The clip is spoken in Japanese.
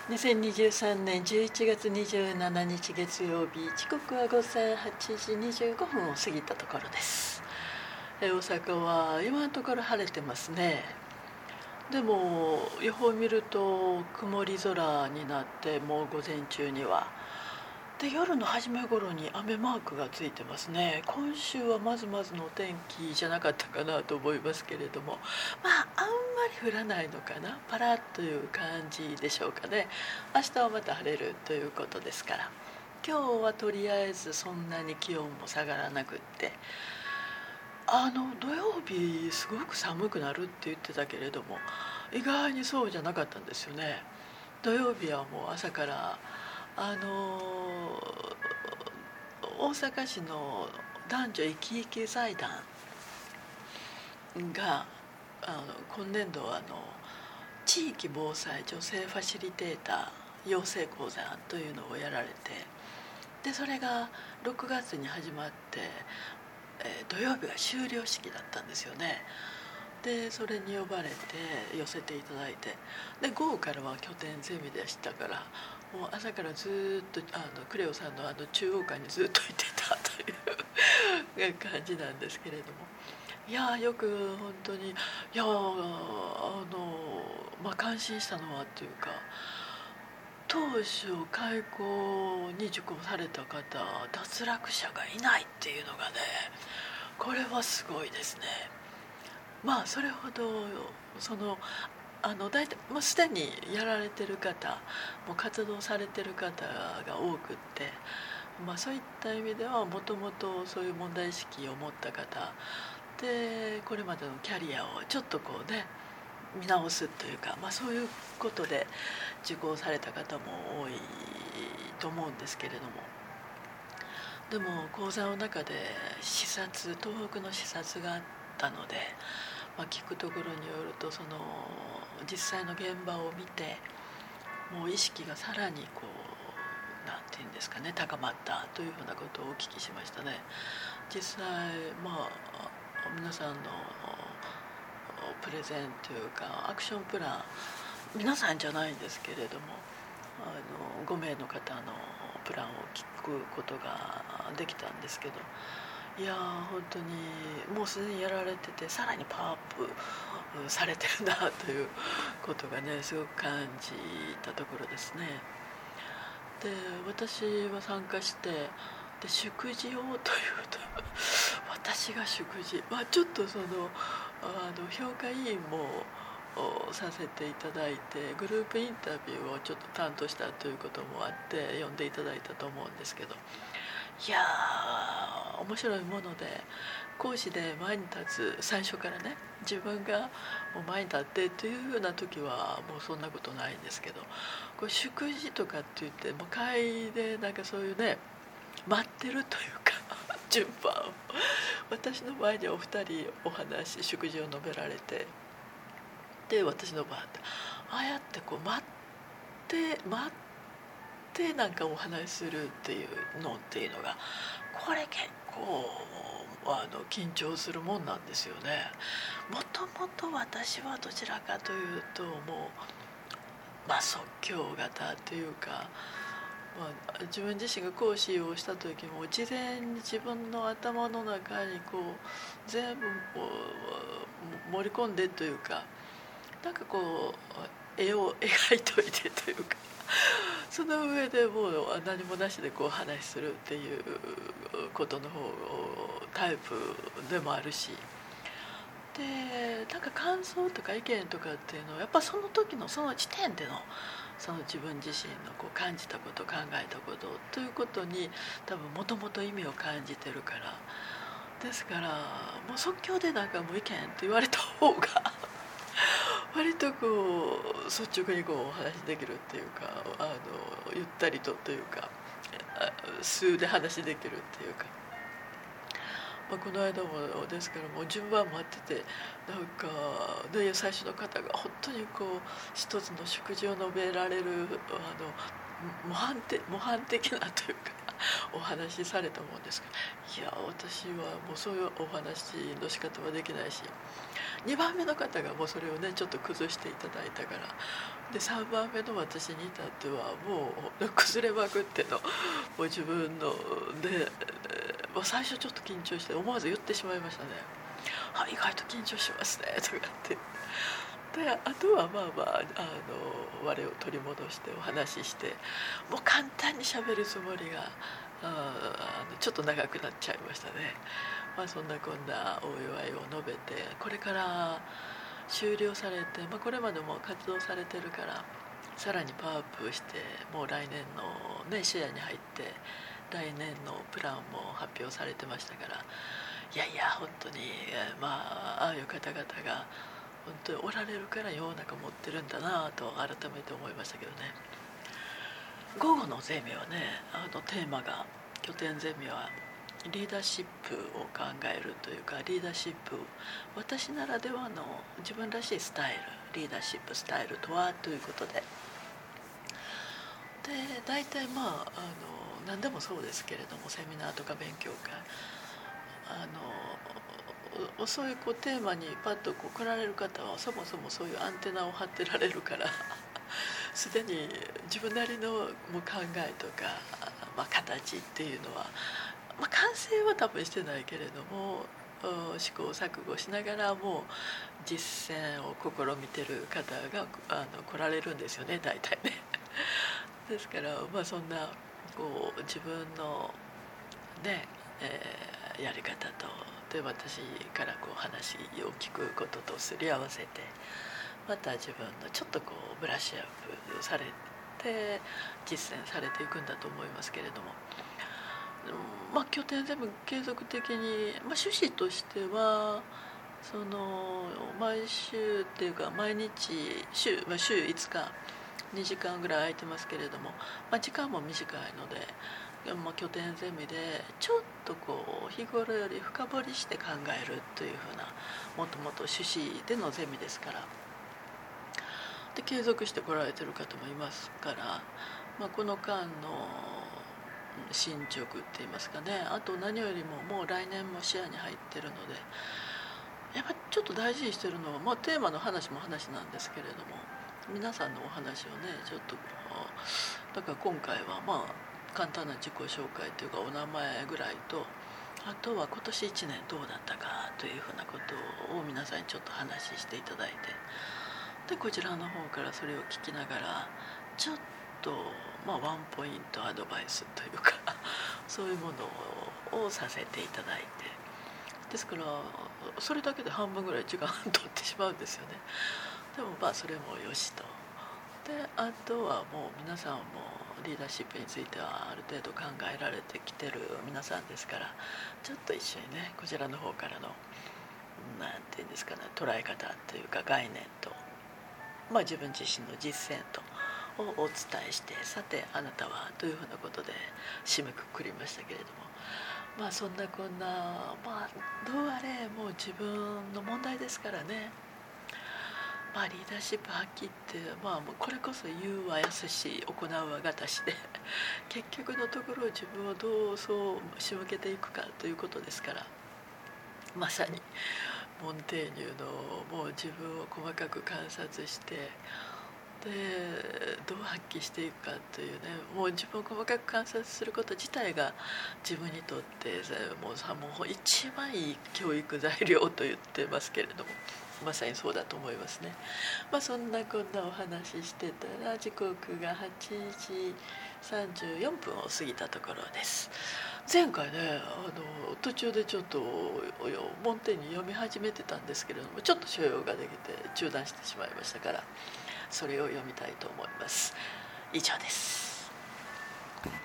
2023年11月27日月曜日、時刻は午前8時25分を過ぎたところです。大阪は今のところ晴れてますね。でも予報を見ると曇り空になって、もう午前中にはで夜の初め頃に雨マークがついてますね。今週はまずまずのお天気じゃなかったかなと思いますけれども、あんまり降らないのかな、パラッという感じでしょうかね。明日はまた晴れるということですから、今日はとりあえずそんなに気温も下がらなくって、土曜日すごく寒くなるって言ってたけれども、意外にそうじゃなかったんですよね。土曜日はもう朝から大阪市の男女生き生き財団が今年度は地域防災女性ファシリテーター養成講座というのをやられて、でそれが6月に始まって、土曜日が終了式だったんですよね。でそれに呼ばれて寄せていただいて、で午後からは拠点ゼミでしたから、もう朝からずっとクレオさんの中央館にずっといてたという感じなんですけれども、いやよく本当に感心したのはっていうか、当初開校に受講された方脱落者がいないっていうのがね、これはすごいですね。それほど大体すでにやられてる方、もう活動されてる方が多くって、そういった意味ではもともとそういう問題意識を持った方で、これまでのキャリアをちょっと見直すというか、そういうことで受講された方も多いと思うんですけれども、でも講座の中で東北の視察があったので、聞くところによると、実際の現場を見て、もう意識がさらになんていうんですかね、高まったというふうなことをお聞きしましたね。実際皆さんのプレゼンというかアクションプラン、皆さんじゃないんですけれども、5名の方のプランを聞くことができたんですけど、いや本当にもうすでにやられてて、さらにパワーアップされてるなということがね、すごく感じたところですね。で私は参加して、で祝辞をというと私が祝辞ちょっと評価委員もさせていただいて、グループインタビューをちょっと担当したということもあって呼んでいただいたと思うんですけど、いや面白いもので、講師で前に立つ、最初からね自分がもう前に立ってというふうな時はもうそんなことないんですけど、これ祝辞とかって言ってもう会でそういうね、待ってるというか順番を、私の前にお二人祝辞を述べられて、で私の番でああやって待ってお話しするっていうのが、これ結構緊張するもんなんですよね。もともと私はどちらかというともう即興型というか、自分自身が講師をした時も事前に自分の頭の中に全部盛り込んでというか、絵を描いといてというか、その上でもう何もなしで話するっていうことの方タイプでもあるし、で感想とか意見とかっていうのはやっぱその時のその時点での自分自身の感じたこと、考えたことということに多分もともと意味を感じてるから、ですからもう即興でもう意見って言われた方が割と率直にお話できるっていうか、ゆったりとというか素で話できるっていうか、この間もですからもう順番待ってて、最初の方が本当に一つの祝辞を述べられる模範的なというかお話しされたもんですけど、いや私はもうそういうお話の仕方はできないし、2番目の方がもうそれをねちょっと崩していただいたから、で3番目の私に至ってはもう崩れまくっての、もう自分ので、もう最初ちょっと緊張して思わず言ってしまいましたね。意外と緊張しますねとかって。であとはまあまあ我を取り戻してお話しして、もう簡単にしゃべるつもりがちょっと長くなっちゃいましたね。そんなこんなお祝いを述べて、これから終了されて、これまでも活動されてるからさらにパワーアップして、もう来年のね視野に入って来年のプランも発表されてましたから、いやいや本当にああいう方々が本当におられるから世の中持ってるんだなと改めて思いましたけどね。午後のゼミはね、テーマが拠点ゼミはリーダーシップを考えるというか、リーダーシップ、私ならではの自分らしいスタイル、リーダーシップスタイルとはということで、大体何でもそうですけれども、セミナーとか勉強会そういうテーマにパッと来られる方はそもそもそういうアンテナを張ってられるからすでに自分なりのもう考えとか、形っていうのは、完成は多分してないけれども試行錯誤しながらも実践を試みてる方が来られるんですよね、大体ね。ですからそんな自分のね、やり方とで私から話を聞くこととすり合わせて、また自分のちょっとブラッシュアップされて実践されていくんだと思いますけれども、拠点全部継続的に、趣旨としては毎週っていうか毎日週5日2時間ぐらい空いてますけれども、時間も短いので、拠点ゼミでちょっと日頃より深掘りして考えるというふうな、もともと趣旨でのゼミですから、で継続して来られてる方もいますから、この間の進捗っていいますかね、あと何よりももう来年も視野に入ってるので、やっぱりちょっと大事にしてるのは、テーマの話も話なんですけれども、皆さんのお話をねちょっとだから今回は簡単な自己紹介というかお名前ぐらいと、あとは今年1年どうだったかというふうなことを皆さんにちょっと話していただいて、でこちらの方からそれを聞きながらちょっとワンポイントアドバイスというかそういうものをさせていただいて、ですからそれだけで半分ぐらい時間取ってしまうんですよね。でもそれもよしと。であとはもう皆さんもリーダーシップについてはある程度考えられてきてる皆さんですから、ちょっと一緒にねこちらの方からのなんていうんですかね、捉え方というか概念と、自分自身の実践とをお伝えして、さてあなたはというふうなことで締めくくりましたけれども、そんなこんなどうあれもう自分の問題ですからね。リーダーシップ発揮って、これこそ言うはやすし行うはがたしで結局のところ自分をどうそう仕向けていくかということですから、まさにモンテーニュのもう自分を細かく観察して、でどう発揮していくかというね、もう自分を細かく観察すること自体が自分にとってもう一番いい教育材料と言ってますけれども、まさにそうだと思いますね。そんなこんなお話ししてたら時刻が8時34分を過ぎたところです。前回ね途中でちょっとモンテーニュ読み始めてたんですけれども、ちょっと所用ができて中断してしまいましたから、それを読みたいと思います。以上です。